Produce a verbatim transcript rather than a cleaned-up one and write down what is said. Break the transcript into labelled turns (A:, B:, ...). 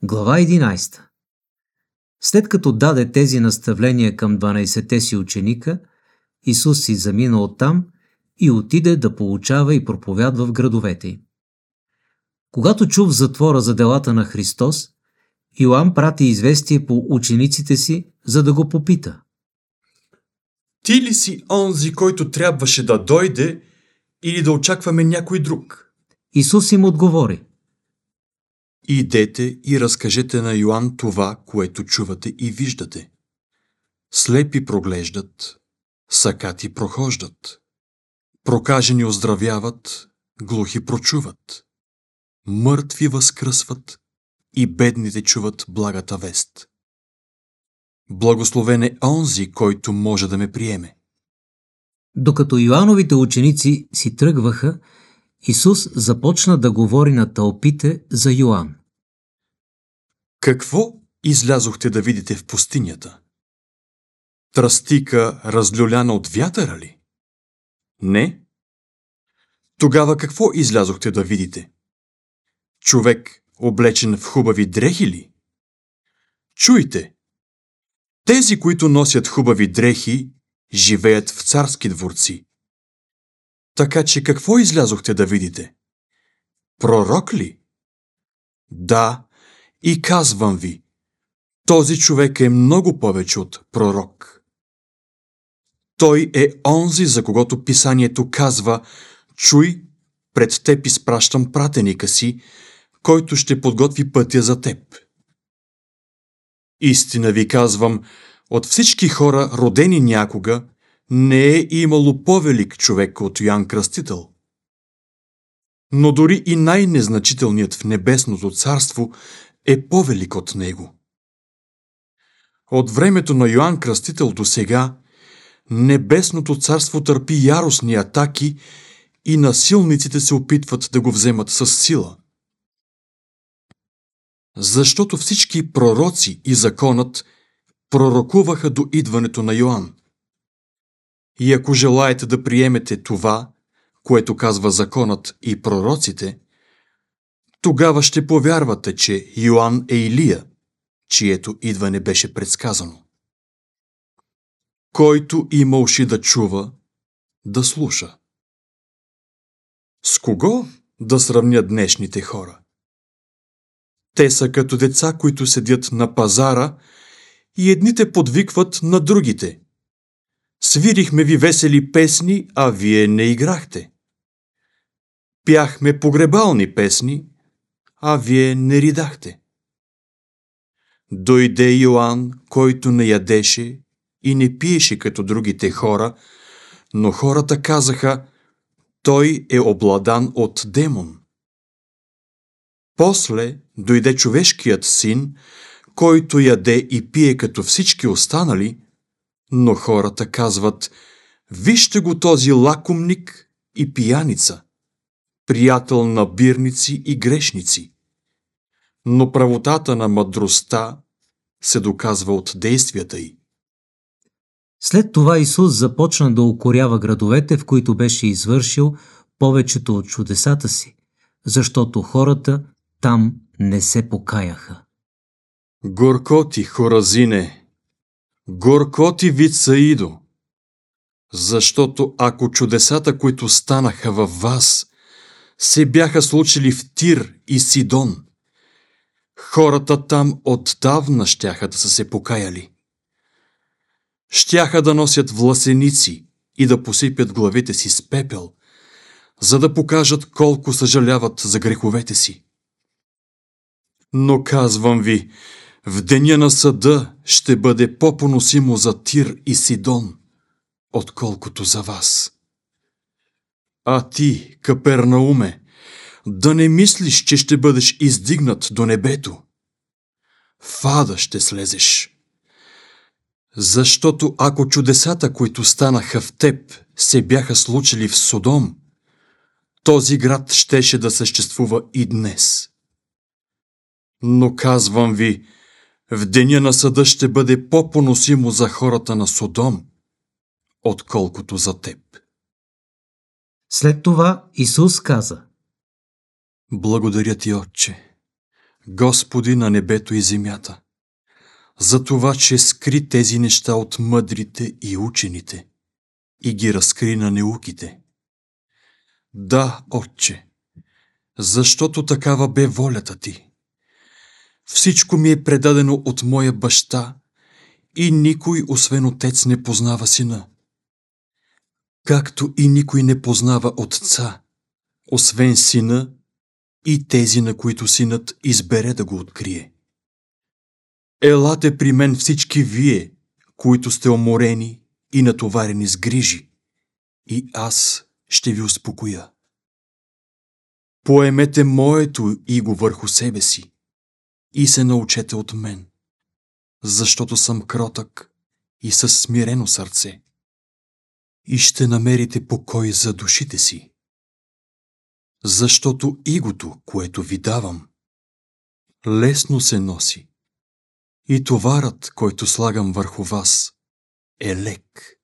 A: Глава единадесета. След като даде тези наставления към дванадесетте си ученика, Исус си замина оттам и отиде да получава и проповядва в градовете им. Когато чу в затвора за делата на Христос, Йоан прати известие по учениците си, за да го попита:
B: Ти ли си онзи, който трябваше да дойде, или да очакваме някой друг?
A: Исус им отговори:
B: Идете и разкажете на Йоан това, което чувате и виждате. Слепи проглеждат, сакати прохождат, прокажени оздравяват, глухи прочуват, мъртви възкръсват и бедните чуват благата вест. Благословен е онзи, който може да ме приеме.
A: Докато Йоановите ученици си тръгваха, Исус започна да говори на тълпите за Йоан.
B: Какво излязохте да видите в пустинята? Тръстика, разлюляна от вятъра ли? Не. Тогава какво излязохте да видите? Човек, облечен в хубави дрехи ли? Чуйте! Тези, които носят хубави дрехи, живеят в царски дворци. Така че какво излязохте да видите? Пророк ли? Да, и казвам ви, този човек е много повече от пророк. Той е онзи, за когото писанието казва: чуй, пред теб изпращам пратеника си, който ще подготви пътя за теб. Истина ви казвам, от всички хора, родени някога, не е имало по-велик човек от Йоан Кръстител. Но дори и най-незначителният в небесното царство е по-велик от него. От времето на Йоан Кръстител до сега, небесното царство търпи яростни атаки и насилниците се опитват да го вземат с сила. Защото всички пророци и законът пророкуваха до идването на Йоан. И ако желаете да приемете това, което казва законът и пророците, тогава ще повярвате, че Йоан е Илия, чието идване беше предсказано. Който има уши да чува, да слуша. С кого да сравня днешните хора? Те са като деца, които седят на пазара и едните подвикват на другите: свирихме ви весели песни, а вие не играхте. Пяхме погребални песни, а вие не ридахте. Дойде Йоан, който не ядеше и не пиеше като другите хора, но хората казаха: той е обладан от демон. После дойде човешкият син, който яде и пие като всички останали, но хората казват: вижте го този лакомник и пияница, приятел на бирници и грешници. Но правотата на мъдростта се доказва от действията й.
A: След това Исус започна да укорява градовете, в които беше извършил повечето от чудесата си, защото хората там не се покаяха.
B: Горко ти, Хоразине! Горко ти, Вицаидо! Защото ако чудесата, които станаха във вас, се бяха случили в Тир и Сидон, хората там отдавна щяха да са се покаяли. Щяха да носят власеници и да посипят главите си с пепел, за да покажат колко съжаляват за греховете си. Но казвам ви, в деня на съда ще бъде по-поносимо за Тир и Сидон, отколкото за вас. А ти, Капернауме, да не мислиш, че ще бъдеш издигнат до небето. В ада ще слезеш. Защото ако чудесата, които станаха в теб, се бяха случили в Содом, този град щеше да съществува и днес. Но казвам ви, в деня на съда ще бъде по-поносимо за хората на Содом, отколкото за теб.
A: След това Исус каза:
B: Благодаря ти, Отче, Господи на небето и земята, за това, че скри тези неща от мъдрите и учените и ги разкри на неуките. Да, Отче, защото такава бе волята Ти. Всичко ми е предадено от моя баща и никой, освен Отец, не познава Сина. Както и никой не познава Отца, освен Сина и тези, на които Синът избере да го открие. Елате при мен всички вие, които сте уморени и натоварени с грижи, и аз ще ви успокоя. Поемете моето иго върху себе си и се научете от мен, защото съм кротък и със смирено сърце, и ще намерите покой за душите си. Защото игото, което ви давам, лесно се носи, и товарът, който слагам върху вас, е лек.